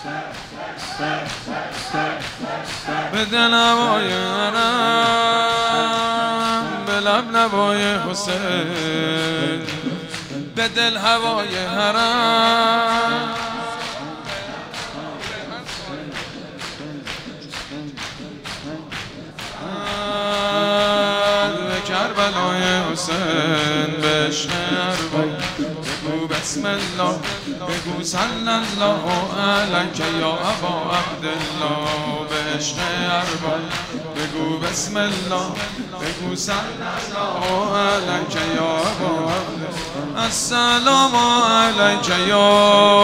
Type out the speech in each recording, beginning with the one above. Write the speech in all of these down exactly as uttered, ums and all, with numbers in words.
به دل هوای حرم، به لب نوای حسین، به دل هوای حرم، به کربلای حسین، به عشق ارباب بگو بسم الله، بگو صلی الله علیک یا ابا عبدالله. به عشق ارباب بگو بسم الله، بگو صلی الله علیک یا ابا عبدالله. السلام علیک یا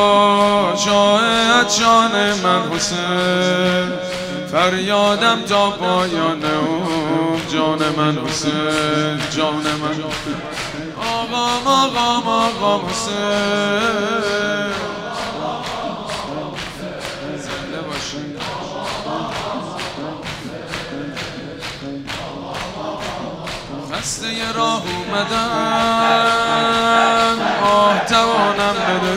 شاه جان من حسین، فریادم تا پایان عمر جان من حسین، جان من آقام آقام آقام حسین. زنده باشید. خسته راه اومدن آه توانم بده،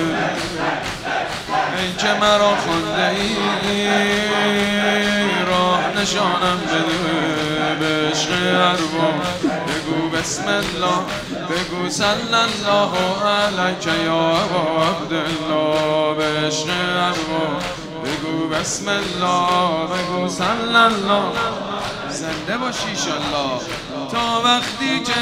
ای که مرا خونده ای راه نشانم بده. به عشق ارباب بگو بسم الله، بگو صلی الله علیک یا ابا عبدالله. به عشق ارباب بگو بسم الله، بگو صلی الله. زنده باشی انشالله. تا وقتی که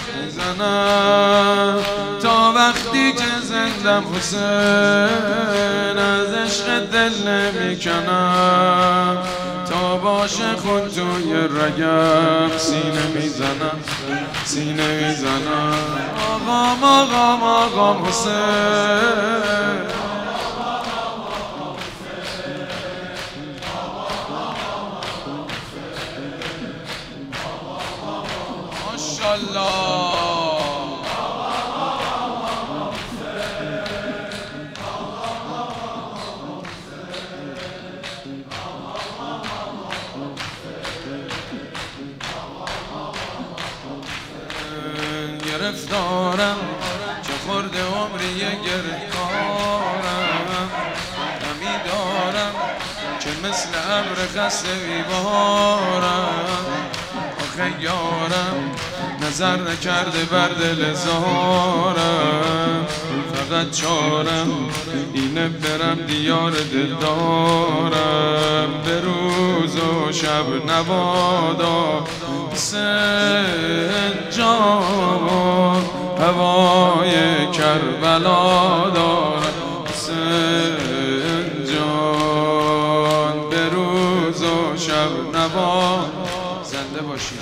زنم، تا وقتی که زندم حسین، از عشق دل نمی کنم. تا باشه خود توی رگم سینه میزنم، سینه میزنم. آقام آقام آقام حسین. ماشاءالله. گرفتارم چه خورده عمری گرفتارم، غمی دارم که مثل ابر خسته بیبارم. آخه یارم نظر نکرده بر دل زارم، فقط چارم اینه برم دیار دلدارم. به روز و شب نوادا حسین جان، هوای کربلا دارم حسین جان. به روز و شب نوادا. زنده باشی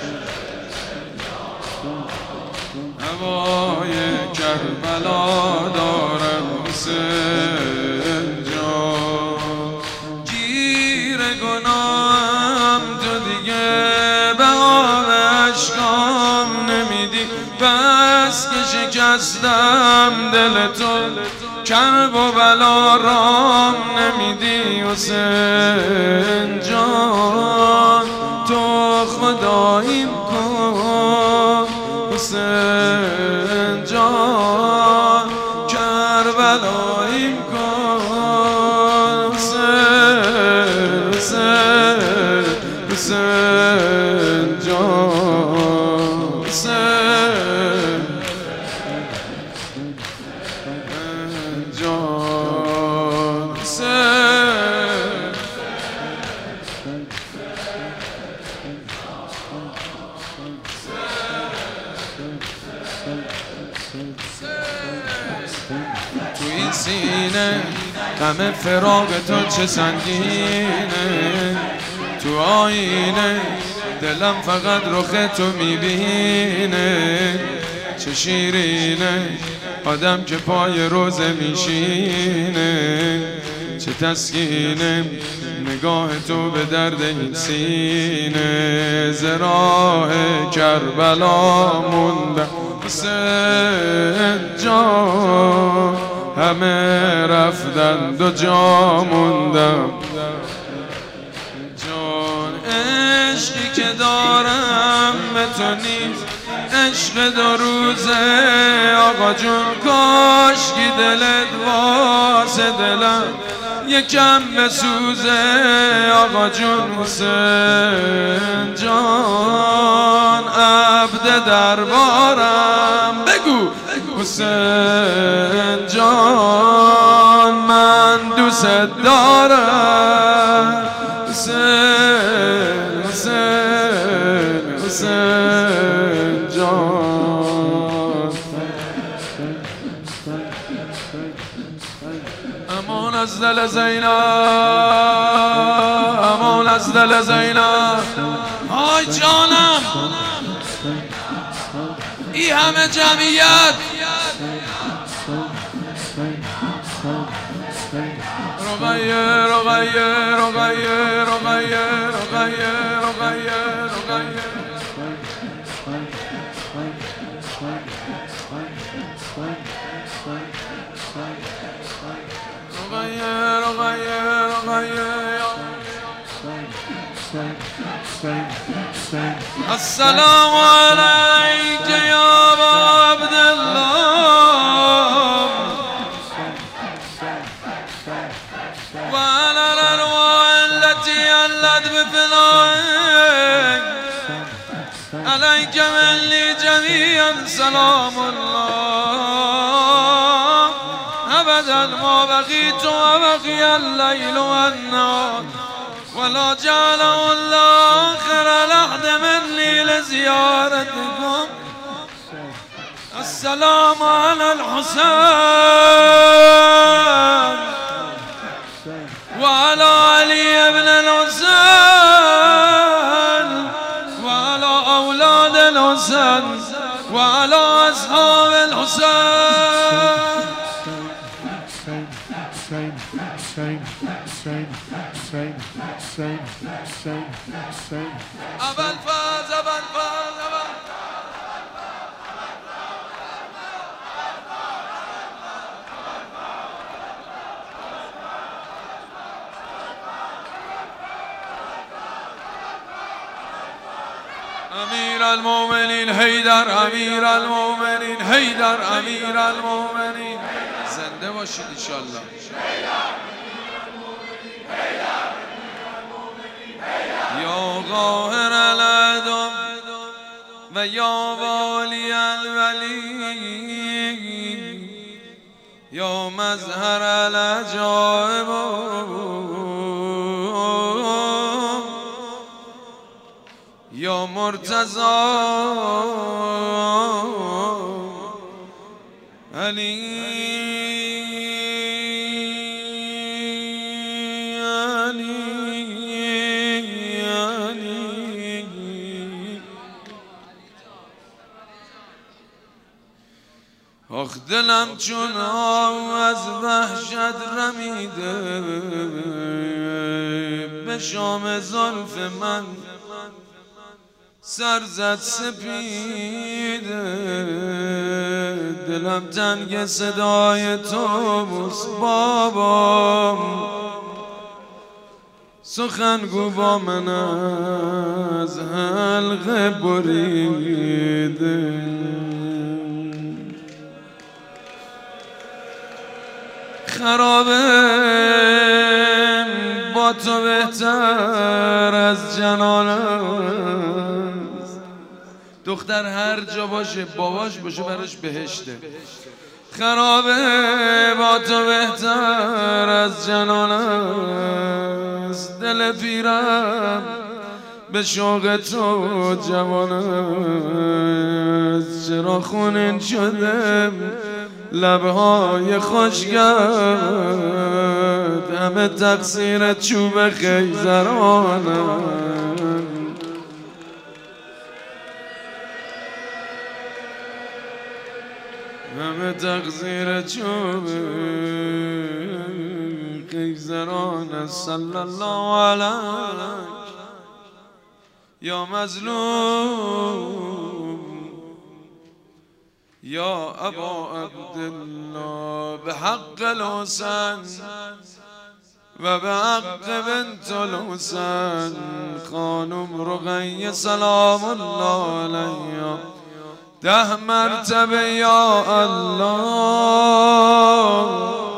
هوای کربلا دارم حسین جان. گیر گناهم تو دیگه به آب اشکام نمیدی، بس که شکستم دل تو کرب و بلا رام نمیدی حسین جان. تو خداییم کن حسین جان، کربلاییم کن حسین، حسین حسین جان، حسین جان، حسین. تو این سینه غم فراق تو چه سنگینه، تو آینه دلم فقط رخ تو میبینه. چه شیرینه آدم که پای روزه میشینه، چه تسکینه نگاه تو به درد این سینه. ز راه کربلا موندم حسین جان، همه رفتن دو جا موندم جان. عشقی که دارم به تو نیست عشق دو روزه آقا جون، کاشکی دلت واسه دلم یکم بسوزه آقا جون حسین جان عبد دربارم بگو حسین جان من دوست دارم حسین حسین حسین جان امان از دل زینب امان از دل زینب آی جانم ای همه جمعیت رقیه رقیه رقیه رقیه رقیه رقیه رقیه السلام عليك يا أبا عبد الله وعلى الأرواح التي هلت بفنائك عليك مني جميعا سلام الله أبدا ما بقيت وبقي الليل والنهار ولا جعله الله آخر لحظ مني لزيارتكم السلام على الحسين وعلى علي بن الحسين وعلى أولاد الحسين وعلى أصحاب الحسين أبا الفاز أبا الفاز أبا أمير المؤمنين حیدر أمير المؤمنين حیدر أمير المؤمنين زنده باشید ان شاء الله یا قاهر العدو و یا والی الولی یا مظهر العجائب یا مرتضی علی آخ دلم چون آب از وحشت رمیده به شام زلف من سر زد سپیده دلم تنگ صدای تو بس بابام سخنگو با من از حلقه بریده خرابه با تو بهتر از جنان است دختر هر جا باشه باباش باشه براش بهشته خرابه با تو بهتر از جنان است دل پیرم به شوق تو جوان است چرا خونین شده لبهای خوشگرد همه تقصیر چوب خیزرانم همه تقصیر چوب خیزران صلی الله علیه یا مظلوم یا ابا عبدالله به حق الحسین و به حق بنت الحسین خانم رقیه سلام الله علیها ده مرتبه یا الله